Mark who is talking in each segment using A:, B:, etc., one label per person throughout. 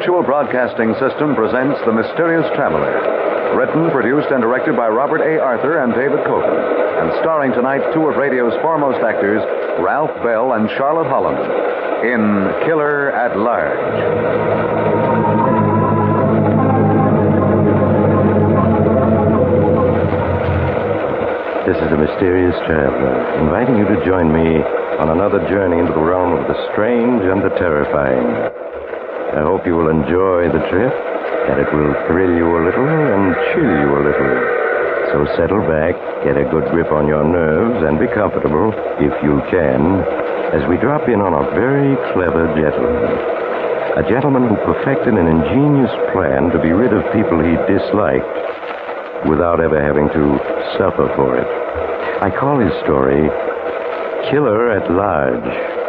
A: Mutual Broadcasting System presents The Mysterious Traveler. Written, produced, and directed by Robert A. Arthur and David Copen. And starring tonight two of radio's foremost actors, Ralph Bell and Charlotte Holland, in Killer at Large.
B: This is The Mysterious Traveler, inviting you to join me on another journey into the realm of the strange and the terrifying. I hope you will enjoy the trip, that it will thrill you a little and chill you a little. So settle back, get a good grip on your nerves, and be comfortable, if you can, as we drop in on a very clever gentleman. A gentleman who perfected an ingenious plan to be rid of people he disliked without ever having to suffer for it. I call his story Killer at Large.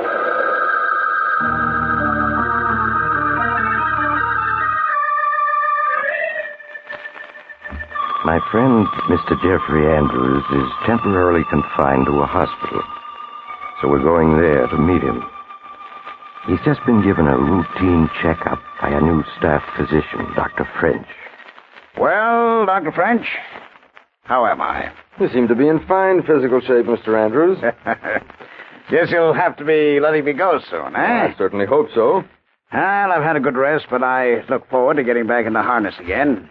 B: My friend, Mr. Jeffrey Andrews, is temporarily confined to a hospital, so we're going there to meet him. He's just been given a routine checkup by a new staff physician, Dr. French.
C: Well, Dr. French, how am I?
D: You seem to be in fine physical shape, Mr. Andrews.
C: Guess you'll have to be letting me go soon, eh?
D: I certainly hope so.
C: Well, I've had a good rest, but I look forward to getting back in the harness again.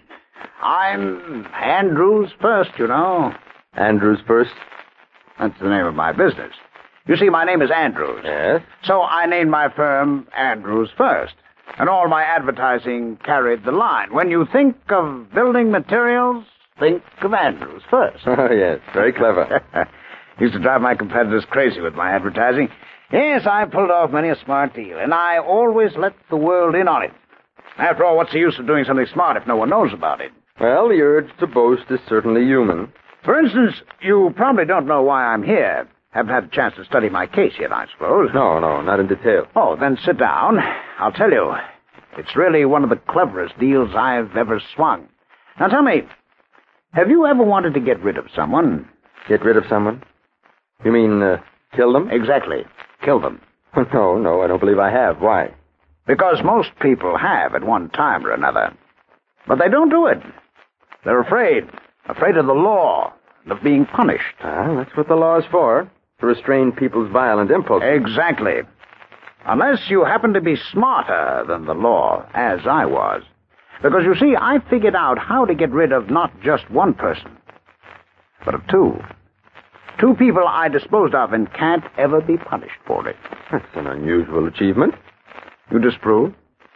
C: I'm Andrews First, you know.
D: Andrews First?
C: That's the name of my business. You see, my name is Andrews.
D: Yes?
C: So I named my firm Andrews First. And all my advertising carried the line. When you think of building materials, think of Andrews First.
D: Oh, yes. Very clever.
C: Used to drive my competitors crazy with my advertising. Yes, I pulled off many a smart deal, and I always let the world in on it. After all, what's the use of doing something smart if no one knows about it?
D: Well, the urge to boast is certainly human.
C: For instance, you probably don't know why I'm here. Haven't had a chance to study my case yet, I suppose.
D: No, not in detail.
C: Oh, then sit down. I'll tell you. It's really one of the cleverest deals I've ever swung. Now tell me, have you ever wanted to get rid of someone?
D: Get rid of someone? You mean, kill them?
C: Exactly. Kill them.
D: No, I don't believe I have. Why?
C: Because most people have at one time or another. But they don't do it. They're afraid. Afraid of the law and of being punished.
D: That's what the law is for. To restrain people's violent impulses.
C: Exactly. Unless you happen to be smarter than the law, as I was. Because, you see, I figured out how to get rid of not just one person, but of two. Two people I disposed of and can't ever be punished for it.
D: That's an unusual achievement.
C: You disapprove?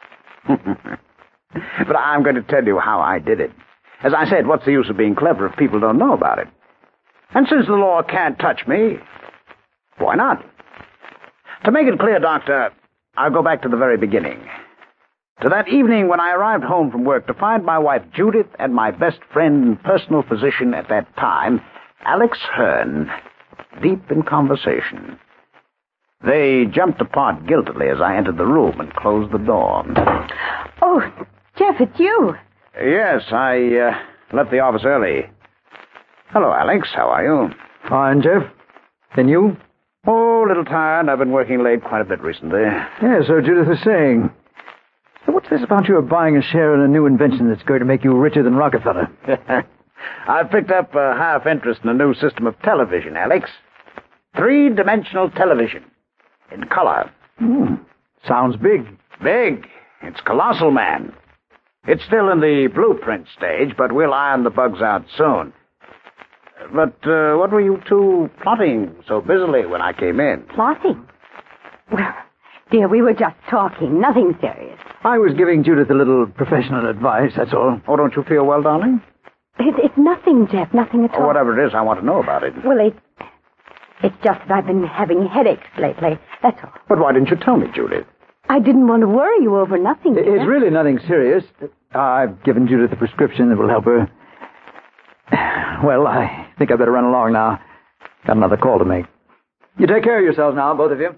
C: But I'm going to tell you how I did it. As I said, what's the use of being clever if people don't know about it? And since the law can't touch me, why not? To make it clear, Doctor, I'll go back to the very beginning. To that evening when I arrived home from work to find my wife Judith and my best friend and personal physician at that time, Alex Hearn, deep in conversation. They jumped apart guiltily as I entered the room and closed the door.
E: Oh, Jeff, it's you.
C: Yes, I left the office early. Hello, Alex. How are you?
F: Fine, Jeff. And you?
C: Oh, a little tired. I've been working late quite a bit recently.
F: Yeah, so Judith was saying. So what's this about you buying a share in a new invention that's going to make you richer than Rockefeller?
C: I've picked up a half interest in a new system of television, Alex. 3-dimensional television. In color.
F: Sounds big.
C: Big. It's colossal, man. It's still in the blueprint stage, but we'll iron the bugs out soon. But what were you two plotting so busily when I came in?
E: Plotting? Well, dear, we were just talking. Nothing serious.
F: I was giving Judith a little professional advice, that's all.
C: Oh, don't you feel well, darling?
E: It's nothing, Jeff. Nothing at all.
C: Oh, whatever it is, I want to know about it.
E: Well, it's just that I've been having headaches lately. That's all.
C: But why didn't you tell me, Judith?
E: I didn't want to worry you over nothing, Jeff.
F: It's really nothing serious. I've given Judith a prescription that will help her. Well, I think I better run along now. Got another call to make. You take care of yourselves now, both of you.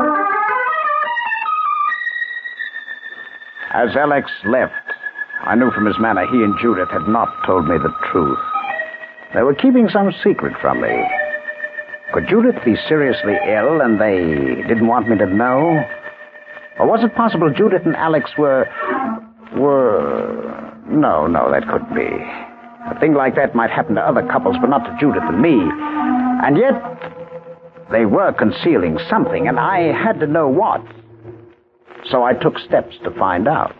C: As Alex left, I knew from his manner he and Judith had not told me the truth. They were keeping some secret from me. Could Judith be seriously ill and they didn't want me to know? Or was it possible Judith and Alex were... No, that couldn't be. A thing like that might happen to other couples, but not to Judith and me. And yet, they were concealing something, and I had to know what. So I took steps to find out.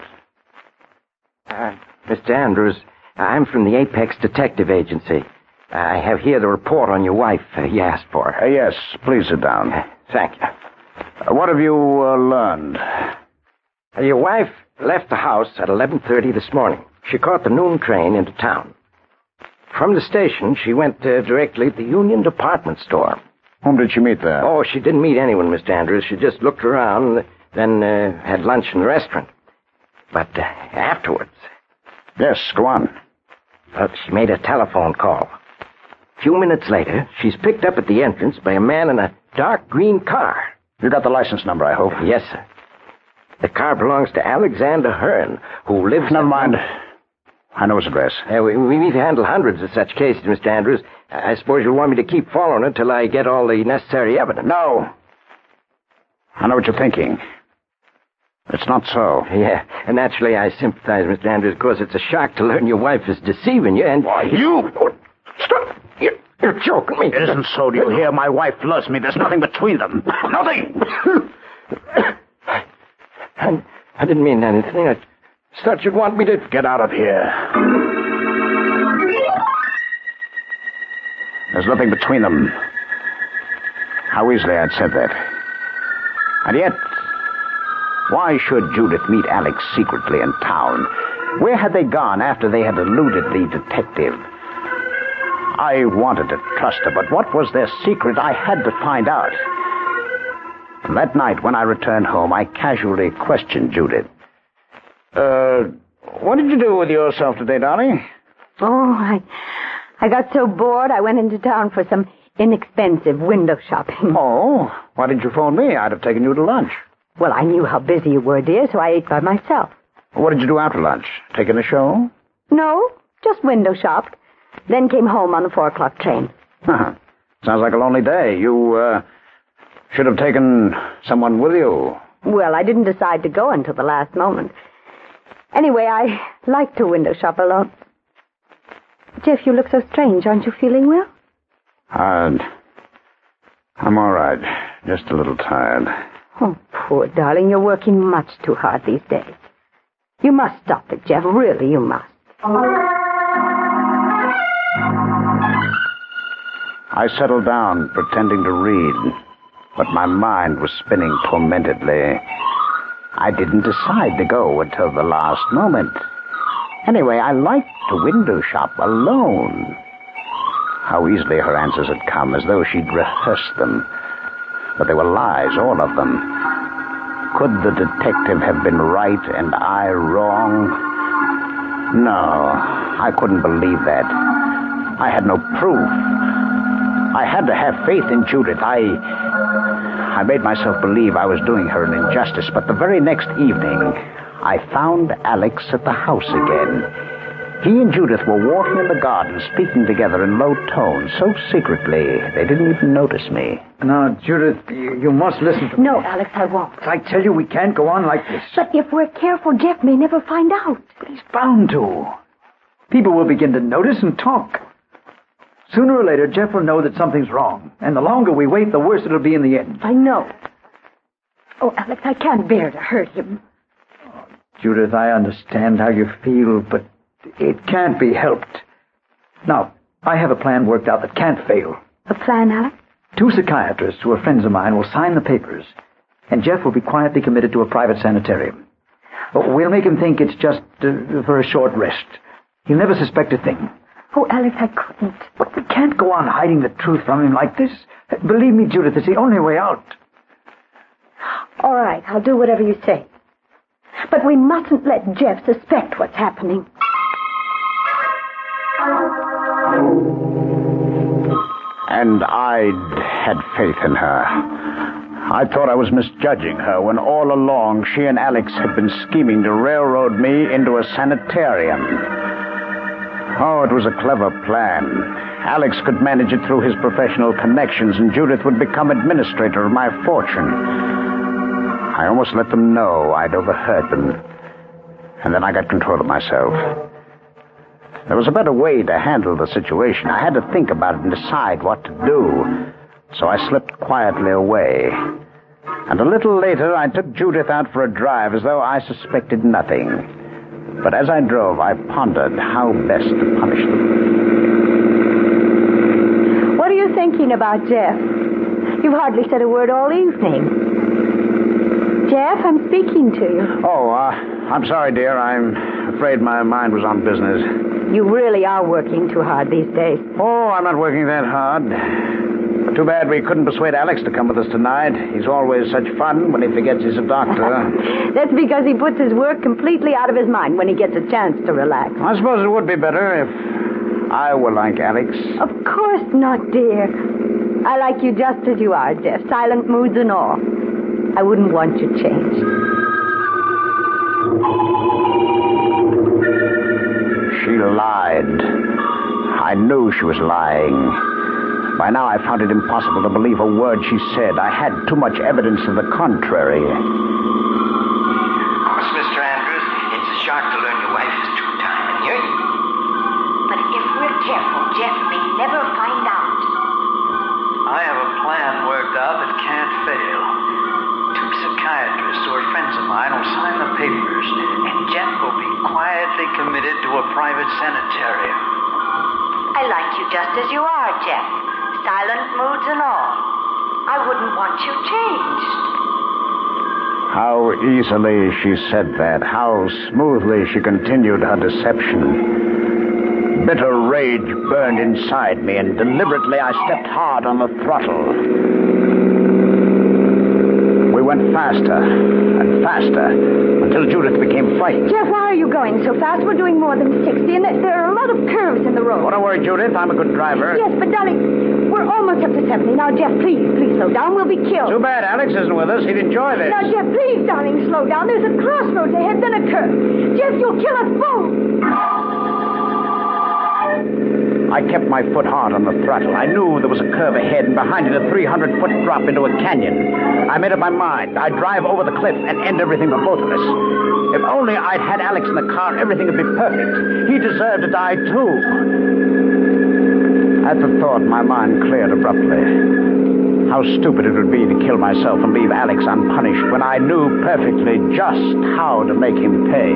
B: Mr. Andrews, I'm from the Apex Detective Agency. I have here the report on your wife you asked for.
C: Yes, please sit down.
B: Thank you.
C: What have you learned?
B: Your wife left the house at 11:30 this morning. She caught the noon train into town. From the station, she went directly to the Union Department Store.
C: Whom did she meet there?
B: Oh, she didn't meet anyone, Mr. Andrews. She just looked around, then had lunch in the restaurant. But afterwards...
C: Yes, go on.
B: Well, she made a telephone call. A few minutes later, she's picked up at the entrance by a man in a dark green car.
C: You got the license number, I hope?
B: Yes, sir. The car belongs to Alexander Hearn, who lives...
C: Never mind. I know his address.
B: We've handled hundreds of such cases, Mr. Andrews. I suppose you'll want me to keep following it till I get all the necessary evidence.
C: No. I know what you're thinking. It's not so.
B: Yeah, and naturally I sympathize, Mr. Andrews. Of course, it's a shock to learn your wife is deceiving you, and...
C: Why, you...
B: Stop! You're joking me.
C: It isn't so, do you hear? My wife loves me. There's nothing between them. Nothing!
B: I didn't mean anything. I thought you'd want me to...
C: Get out of here. There's nothing between them. How easily I'd said that. And yet, why should Judith meet Alex secretly in town? Where had they gone after they had eluded the detective? I wanted to trust her, but what was their secret? I had to find out. And that night, when I returned home, I casually questioned Judith. What did you do with yourself today, darling?
E: Oh, I got so bored I went into town for some inexpensive window shopping.
C: Oh, why didn't you phone me? I'd have taken you to lunch.
E: Well, I knew how busy you were, dear, so I ate by myself.
C: What did you do after lunch? Taking a show?
E: No, just window shopped. Then came home on the 4:00 train.
C: Huh. Sounds like a lonely day. You, should have taken someone with you.
E: Well, I didn't decide to go until the last moment. Anyway, I like to window shop alone. Jeff, you look so strange. Aren't you feeling well?
C: I'm all right. Just a little tired.
E: Oh, poor darling, you're working much too hard these days. You must stop it, Jeff. Really, you must.
C: I settled down, pretending to read, but my mind was spinning tormentedly. I didn't decide to go until the last moment. Anyway, I liked to window shop alone. How easily her answers had come, as though she'd rehearsed them. But they were lies, all of them. Could the detective have been right and I wrong? No, I couldn't believe that. I had no proof. I had to have faith in Judith. I made myself believe I was doing her an injustice, but the very next evening, I found Alex at the house again. He and Judith were walking in the garden, speaking together in low tones, so secretly they didn't even notice me.
F: Now, Judith, you must listen to me.
E: No, Alex, I won't.
F: I tell you, we can't go on like this.
E: But if we're careful, Jeff may never find out.
F: But he's bound to. People will begin to notice and talk. Sooner or later, Jeff will know that something's wrong. And the longer we wait, the worse it'll be in the end.
E: I know. Oh, Alex, I can't bear to hurt him.
F: Oh, Judith, I understand how you feel, but it can't be helped. Now, I have a plan worked out that can't fail.
E: A plan, Alex?
F: 2 psychiatrists who are friends of mine will sign the papers, and Jeff will be quietly committed to a private sanitarium. We'll make him think it's just for a short rest. He'll never suspect a thing.
E: Oh, Alex, I couldn't.
F: But we can't go on hiding the truth from him like this. Believe me, Judith, it's the only way out.
E: All right, I'll do whatever you say. But we mustn't let Jeff suspect what's happening.
C: And I'd had faith in her. I thought I was misjudging her when all along she and Alex had been scheming to railroad me into a sanitarium. Oh, it was a clever plan. Alex could manage it through his professional connections, and Judith would become administrator of my fortune. I almost let them know I'd overheard them. And then I got control of myself. There was a better way to handle the situation. I had to think about it and decide what to do. So I slipped quietly away. And a little later, I took Judith out for a drive as though I suspected nothing. But as I drove, I pondered how best to punish them.
E: What are you thinking about, Jeff? You've hardly said a word all evening. Jeff, I'm speaking to you.
C: Oh, I'm sorry, dear. I'm afraid my mind was on business.
E: You really are working too hard these days.
C: Oh, I'm not working that hard. Too bad we couldn't persuade Alex to come with us tonight. He's always such fun when he forgets he's a doctor.
E: That's because he puts his work completely out of his mind when he gets a chance to relax.
C: I suppose it would be better if I were like Alex.
E: Of course not, dear. I like you just as you are, Jeff. Silent moods and all. I wouldn't want you changed.
C: She lied. I knew she was lying. By now I found it impossible to believe a word she said. I had too much evidence to the contrary.
G: Mr. Andrews, it's a shock to learn your wife is two-timing you.
H: But if we're careful, Jeff may never find out.
G: I have a plan worked out that can't fail. 2 psychiatrists who are friends of mine will sign the papers, and Jeff will be quietly committed to a private sanitarium.
H: I like you just as you are, Jeff. Silent moods and all. I wouldn't want you changed.
C: How easily she said that. How smoothly she continued her deception. Bitter rage burned inside me, and deliberately I stepped hard on the throttle. We went faster and faster until Judith became frightened.
E: Jeff, why are you going so fast? We're doing more than 60, and there are a lot of curves in the road.
C: Oh, don't worry, Judith. I'm a good driver.
E: Yes, but darling, we're almost up to 70. Now, Jeff, please slow down. We'll be killed.
C: Too bad Alex isn't with us. He'd enjoy this.
E: Now, Jeff, please, darling, slow down. There's a crossroads ahead, then a curve. Jeff, you'll kill us both.
C: I kept my foot hard on the throttle. I knew there was a curve ahead, and behind it a 300-foot drop into a canyon. I made up my mind. I'd drive over the cliff and end everything for both of us. If only I'd had Alex in the car, everything would be perfect. He deserved to die, too. At the thought, my mind cleared abruptly. How stupid it would be to kill myself and leave Alex unpunished when I knew perfectly just how to make him pay.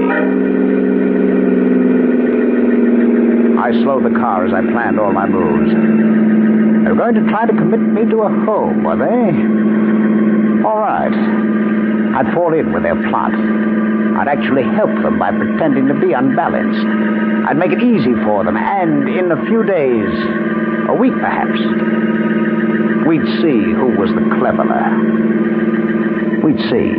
C: I slowed the car as I planned all my moves. They were going to try to commit me to a home, were they? All right. I'd fall in with their plot. I'd actually help them by pretending to be unbalanced. I'd make it easy for them, and in a few days, a week perhaps, we'd see who was the cleverer. We'd see.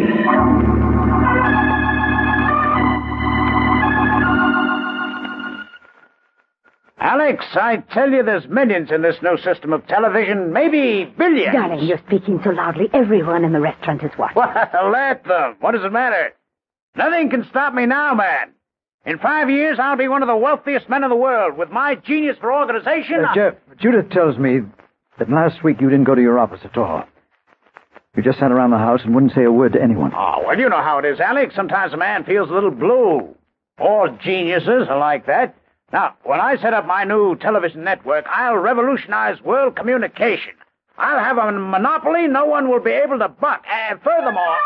C: Alex, I tell you, there's millions in this new system of television, maybe billions.
E: Darling, you're speaking so loudly. Everyone in the restaurant is watching.
C: Well, let them. What does it matter? Nothing can stop me now, man. In 5 years, I'll be one of the wealthiest men in the world. With my genius for organization...
F: Jeff, Judith tells me that last week you didn't go to your office at all. You just sat around the house and wouldn't say a word to anyone.
C: Oh, well, you know how it is, Alex. Sometimes a man feels a little blue. All geniuses are like that. Now, when I set up my new television network, I'll revolutionize world communication. I'll have a monopoly no one will be able to buck. And furthermore...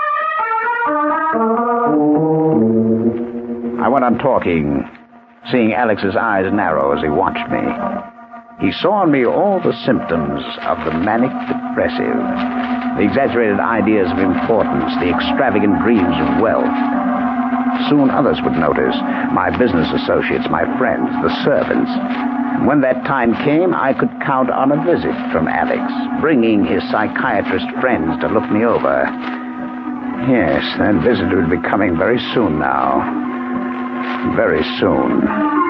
C: I went on talking, seeing Alex's eyes narrow as he watched me. He saw in me all the symptoms of the manic depressive, the exaggerated ideas of importance, the extravagant dreams of wealth. Soon others would notice, my business associates, my friends, the servants. And when that time came, I could count on a visit from Alex, bringing his psychiatrist friends to look me over. Yes, that visit would be coming very soon now. Very soon.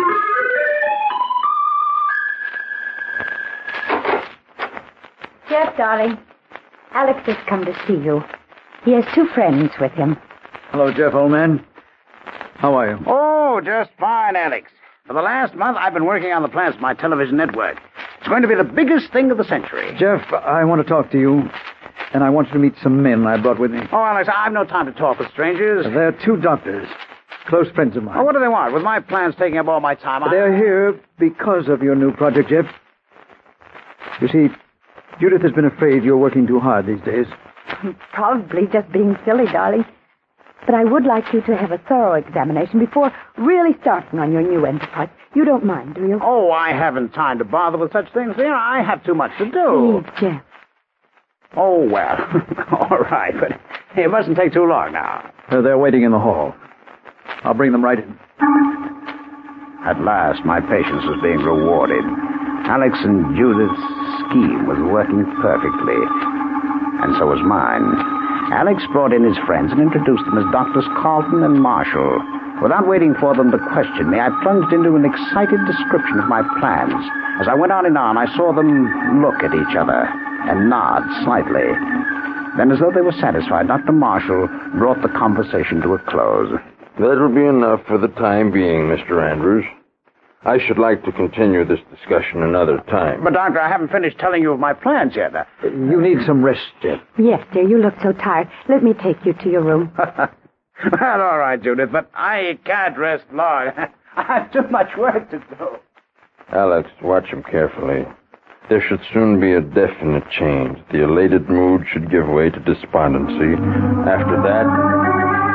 E: Jeff, darling, Alex has come to see you. He has 2 friends with him.
F: Hello, Jeff, old man. How are you?
C: Oh, just fine, Alex. For the last month, I've been working on the plans for my television network. It's going to be the biggest thing of the century.
F: Jeff, I want to talk to you. and I want you to meet some men I brought with me.
C: Oh, Alex, I've no time to talk with strangers.
F: They're two doctors, close friends of mine.
C: Oh, what do they want? With my plans taking up all my time,
F: They're here because of your new project, Jeff. You see, Judith has been afraid you're working too hard these days.
E: Probably just being silly, darling. But I would like you to have a thorough examination before really starting on your new enterprise. You don't mind, do you?
C: Oh, I haven't time to bother with such things, dear. I have too much to do.
E: Please, Jeff.
C: Oh, well. All right, but it mustn't take too long now.
F: They're waiting in the hall. I'll bring them right in.
C: At last, my patience was being rewarded. Alex and Judith's scheme was working perfectly, and so was mine. Alex brought in his friends and introduced them as Doctors Carlton and Marshall. Without waiting for them to question me, I plunged into an excited description of my plans. As I went on and on, I saw them look at each other and nod slightly. Then, as though they were satisfied, Dr. Marshall brought the conversation to a close.
I: That'll be enough for the time being, Mr. Andrews. I should like to continue this discussion another time.
C: But, Doctor, I haven't finished telling you of my plans yet.
F: You need some rest, Jeff.
E: Yes, dear, you look so tired. Let me take you to your room.
C: Well, all right, Judith, but I can't rest long. I have too much work to do.
I: Alex, watch him carefully. There should soon be a definite change. The elated mood should give way to despondency. After that...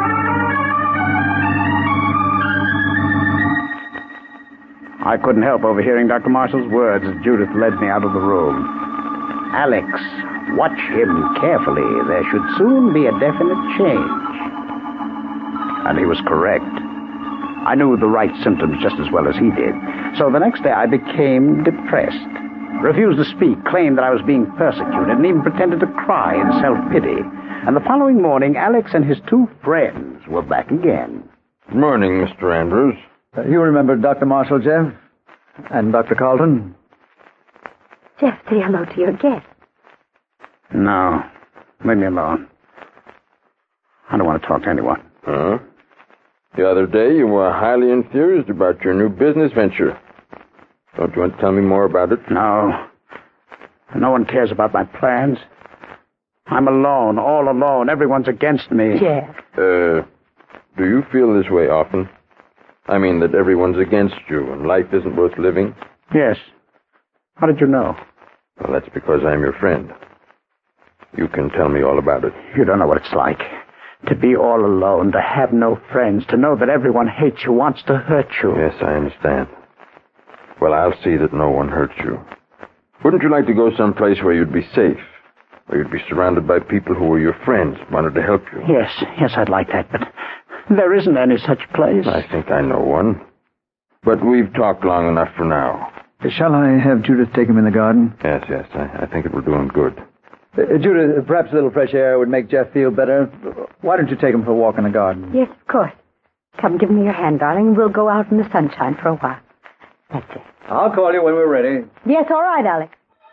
C: I couldn't help overhearing Dr. Marshall's words as Judith led me out of the room. Alex, watch him carefully. There should soon be a definite change. And he was correct. I knew the right symptoms just as well as he did. So the next day I became depressed, refused to speak, claimed that I was being persecuted, and even pretended to cry in self-pity. And the following morning, Alex and his two friends were back again.
I: Good morning, Mr. Andrews.
F: You remember Dr. Marshall, Jeff? And Dr. Carlton?
E: Jeff, say hello to your guest.
C: No. Leave me alone. I don't want to talk to anyone.
I: Huh? The other day you were highly enthused about your new business venture. Don't you want to tell me more about it?
C: No. No one cares about my plans. I'm alone, all alone. Everyone's against me.
E: Jeff.
I: Do you feel this way often? I mean that everyone's against you and life isn't worth living?
C: Yes. How did you know?
I: Well, that's because I'm your friend. You can tell me all about it.
C: You don't know what it's like. To be all alone, to have no friends, to know that everyone hates you, wants to hurt you.
I: Yes, I understand. Well, I'll see that no one hurts you. Wouldn't you like to go someplace where you'd be safe? Where you'd be surrounded by people who were your friends, wanted to help you?
C: Yes, I'd like that, but there isn't any such place.
I: I think I know one. But we've talked long enough for now.
F: Shall I have Judith take him in the garden?
I: Yes, I think it will do him good.
F: Judith, perhaps a little fresh air would make Jeff feel better. Why don't you take him for a walk in the garden?
E: Yes, of course. Come, give me your hand, darling. We'll go out in the sunshine for a while. That's it.
F: I'll call you when we're ready.
E: Yes, all right, Alex.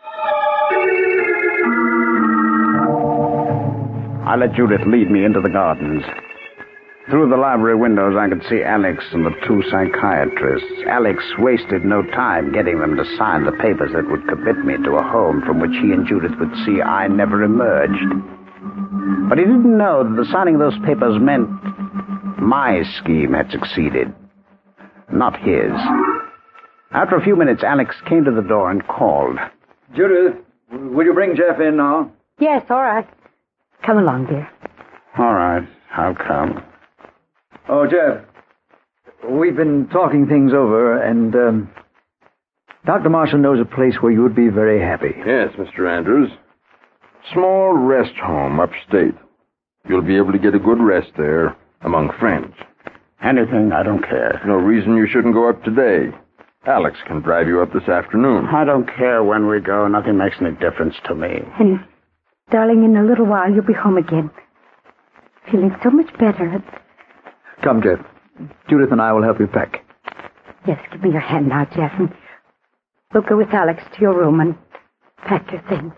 C: I let Judith lead me into the gardens. Through the library windows, I could see Alex and the two psychiatrists. Alex wasted no time getting them to sign the papers that would commit me to a home from which he and Judith would see I never emerged. But he didn't know that the signing of those papers meant my scheme had succeeded, not his. After a few minutes, Alex came to the door and called.
F: Judith, will you bring Jeff in now?
E: Yes, all right. Come along, dear.
C: All right, I'll come.
F: Oh, Jeff, we've been talking things over, and Dr. Marshall knows a place where you would be very happy.
I: Yes, Mr. Andrews. Small rest home upstate. You'll be able to get a good rest there among friends.
C: Anything, I don't care.
I: No reason you shouldn't go up today. Alex can drive you up this afternoon.
C: I don't care when we go. Nothing makes any difference to me.
E: And, darling, in a little while you'll be home again. Feeling so much better.
F: Come, Jeff. Judith and I will help you pack.
E: Yes, give me your hand now, Jeff, and we'll go with Alex to your room and pack your things.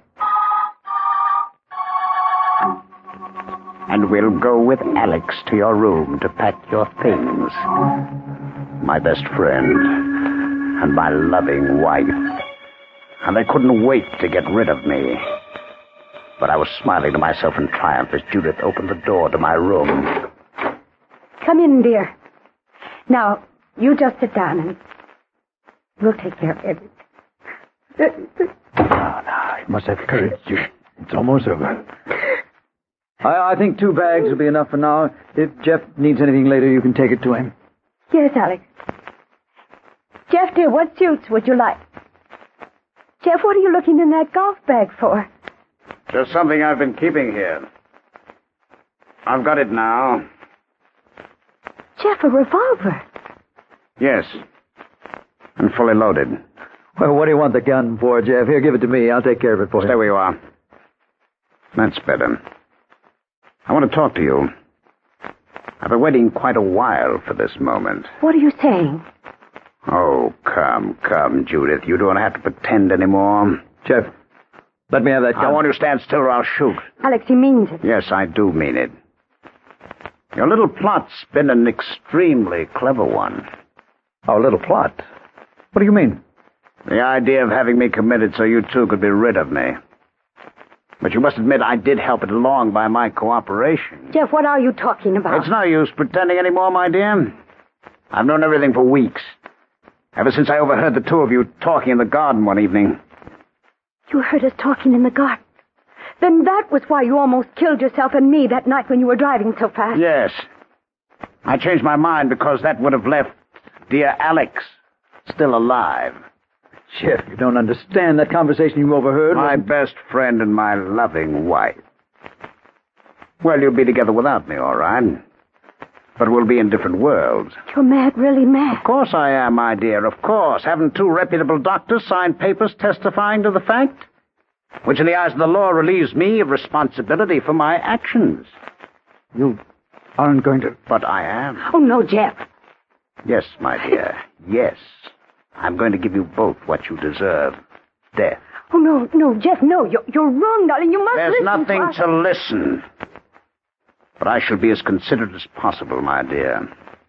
C: And we'll go with Alex to your room to pack your things. My best friend and my loving wife. And they couldn't wait to get rid of me. But I was smiling to myself in triumph as Judith opened the door to my room.
E: Come in, dear. Now, you just sit down and we'll take care of everything.
F: Now, you must have courage. It's almost over. I think 2 bags will be enough for now. If Jeff needs anything later, you can take it to him.
E: Yes, Alex. Jeff, dear, what suits would you like? Jeff, what are you looking in that golf bag for?
C: Just something I've been keeping here. I've got it now.
E: Jeff, a revolver.
C: Yes. And fully loaded.
F: Well, what do you want the gun for, Jeff? Here, give it to me. I'll take care of it for you.
C: Stay where you are. That's better. I want to talk to you. I've been waiting quite a while for this moment.
E: What are you saying?
C: Oh, come, Judith. You don't have to pretend anymore.
F: Jeff, let me have that gun.
C: I want you to stand still or I'll shoot.
E: Alex, he means it.
C: Yes, I do mean it. Your little plot's been an extremely clever one.
F: Our little plot? What do you mean?
C: The idea of having me committed so you two could be rid of me. But you must admit I did help it along by my cooperation.
E: Jeff, what are you talking about?
C: It's no use pretending anymore, my dear. I've known everything for weeks. Ever since I overheard the two of you talking in the garden one evening.
E: You heard us talking in the garden? Then that was why you almost killed yourself and me that night when you were driving so fast.
C: Yes. I changed my mind because that would have left dear Alex still alive.
F: Jeff, you don't understand that conversation you overheard.
C: My best friend and my loving wife. Well, you'll be together without me, all right. But we'll be in different worlds.
E: You're mad, really mad.
C: Of course I am, my dear, of course. Haven't 2 reputable doctors signed papers testifying to the fact? Which in the eyes of the law relieves me of responsibility for my actions.
F: You aren't going to...
C: But I am.
E: Oh, no, Jeff.
C: Yes, my dear, yes. I'm going to give you both what you deserve. Death.
E: Oh, no, Jeff, no. You're wrong, darling. You must
C: There's
E: listen
C: nothing
E: to
C: to listen. But I shall be as considerate as possible, my dear.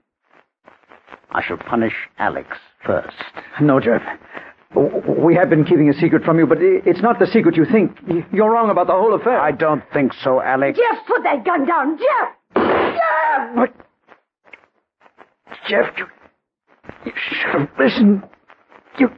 C: I shall punish Alex first.
F: No, Jeff. We have been keeping a secret from you, but it's not the secret you think. You're wrong about the whole affair.
C: I don't think so, Alex.
E: Jeff, put that gun down. Jeff! Jeff!
F: But... Jeff, you should have listened. You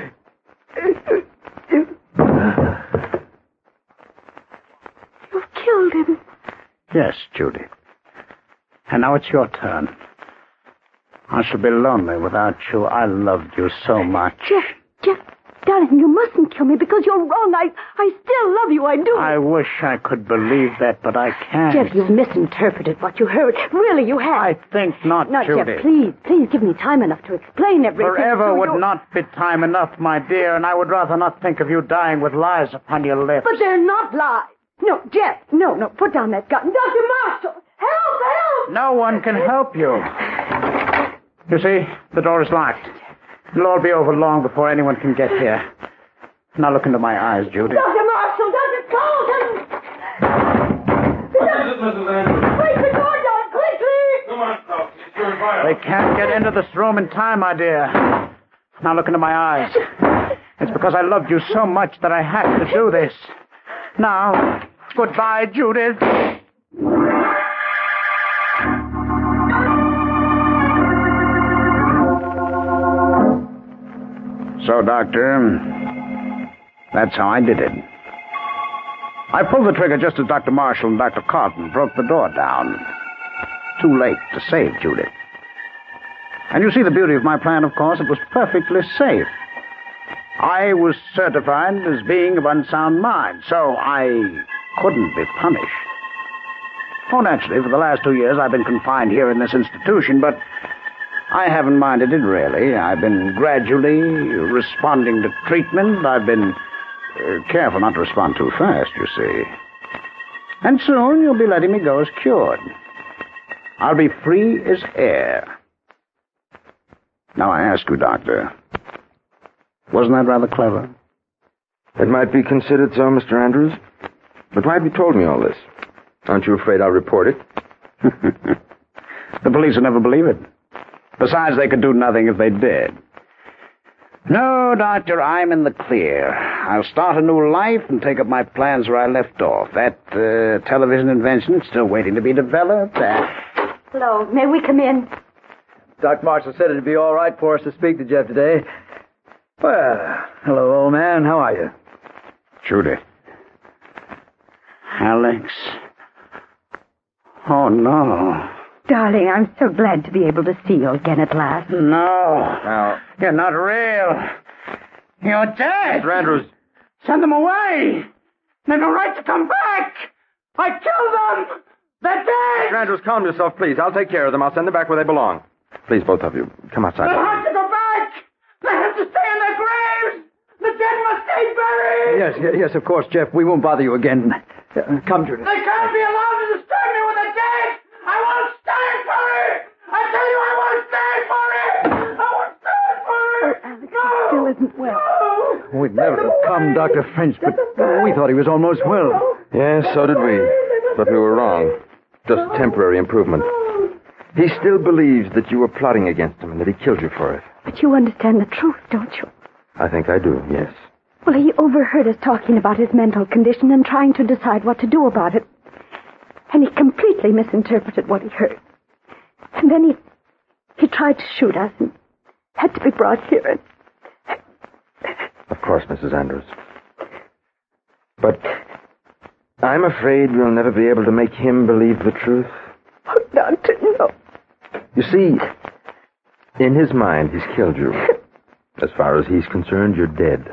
E: killed him.
C: Yes, Judy. And now it's your turn. I shall be lonely without you. I loved you so much.
E: Jeff, darling, you mustn't kill me because you're wrong. I still love you, I do.
C: I wish I could believe that, but I can't.
E: Jeff, you've misinterpreted what you heard. Really, you have.
C: I think not,
E: no,
C: Judy.
E: Jeff, please give me time enough to explain everything.
C: Forever would not be time enough, my dear, and I would rather not think of you dying with lies upon your lips.
E: But they're not lies. No, Jeff, no, put down that gun. Dr. Marshall, help!
C: No one can help you. You see, the door is locked. It'll all be over long before anyone can get here. Now look into my eyes, Judy.
E: Dr. Marshall, Dr. Colton!
J: What is it, Mrs. Andrews?
E: Break the door down, quickly!
J: Come on, Cox. It's your fire.
C: They can't get into this room in time, my dear. Now look into my eyes. It's because I loved you so much that I had to do this. Now, goodbye, Judith. So, Doctor, that's how I did it. I pulled the trigger just as Dr. Marshall and Dr. Carton broke the door down. Too late to save Judith. And you see the beauty of my plan, of course. It was perfectly safe. I was certified as being of unsound mind, so I couldn't be punished. Oh, naturally, for the last 2 years I've been confined here in this institution, but I haven't minded it, really. I've been gradually responding to treatment. I've been careful not to respond too fast, you see. And soon you'll be letting me go as cured. I'll be free as air. Now I ask you, Doctor, wasn't that rather clever?
I: It might be considered so, Mr. Andrews. But why have you told me all this? Aren't you afraid I'll report it?
C: The police will never believe it. Besides, they could do nothing if they did. No, Doctor, I'm in the clear. I'll start a new life and take up my plans where I left off. That television invention is still waiting to be developed.
E: Hello, may we come in?
F: Doc Marshall said it'd be all right for us to speak to Jeff today. Well, hello, old man. How are you?
C: Judy. Alex. Oh, no.
E: Darling, I'm so glad to be able to see you again at last.
C: No. You're not real. You're dead.
D: Mr. Andrews.
C: Send them away. They've no right to come back. I killed them. They're dead.
D: Mr. Andrews, calm yourself, please. I'll take care of them. I'll send them back where they belong. Please, both of you, come outside.
J: They have to go back. They have to stay in their graves. The dead must stay buried.
F: Yes, of course, Jeff. We won't bother you again. Come, Judith.
J: They can't be allowed to disturb me when they're dead. I won't stand for it. I tell you, I won't stand for it. I won't stand for it.
E: Alex still isn't well.
F: We'd never have come, Dr. French, but we thought he was almost well.
I: Yes, so did we. But we were wrong. Just temporary improvement. He still believes that you were plotting against him and that he killed you for it.
E: But you understand the truth, don't you?
I: I think I do, yes.
E: Well, he overheard us talking about his mental condition and trying to decide what to do about it. And he completely misinterpreted what he heard. And then he tried to shoot us and had to be brought here.
I: Of course, Mrs. Andrews. But I'm afraid we'll never be able to make him believe the truth.
E: Oh, Doctor, no.
I: You see, in his mind, he's killed you. As far as he's concerned, you're dead.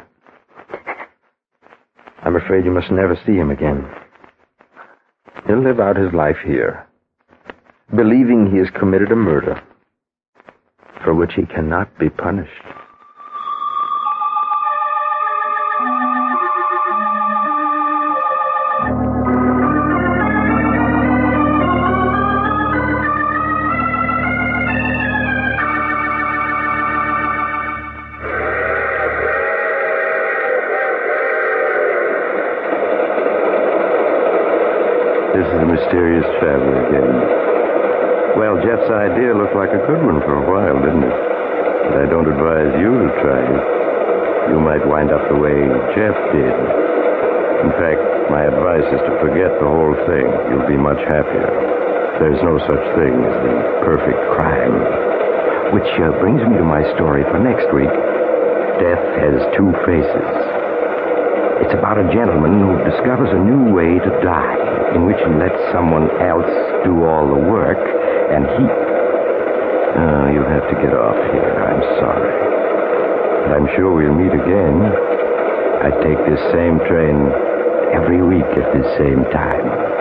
I: I'm afraid you must never see him again. He'll live out his life here, believing he has committed a murder for which he cannot be punished.
B: This is the mysterious traveler again. Well, Jeff's idea looked like a good one for a while, didn't it? But I don't advise you to try it. You might wind up the way Jeff did. In fact, my advice is to forget the whole thing. You'll be much happier. There's no such thing as the perfect crime. Which brings me to my story for next week. Death has two faces. It's about a gentleman who discovers a new way to die, in which he lets someone else do all the work, and he... Oh, you'll have to get off here. I'm sorry. But I'm sure we'll meet again. I take this same train every week at this same time.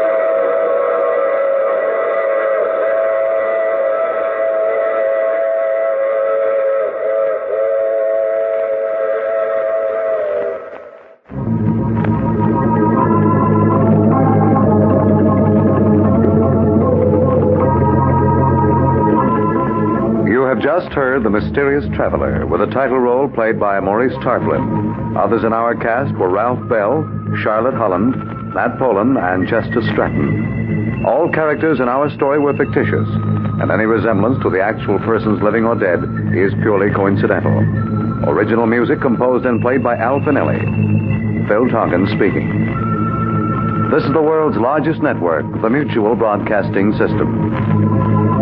A: Just heard The Mysterious Traveler, with a title role played by Maurice Tarplin. Others in our cast were Ralph Bell, Charlotte Holland, Nat Polan, and Chester Stratton. All characters in our story were fictitious, and any resemblance to the actual persons living or dead is purely coincidental. Original music composed and played by Al Finelli. Phil Tonkin speaking. This is the world's largest network, the Mutual Broadcasting System.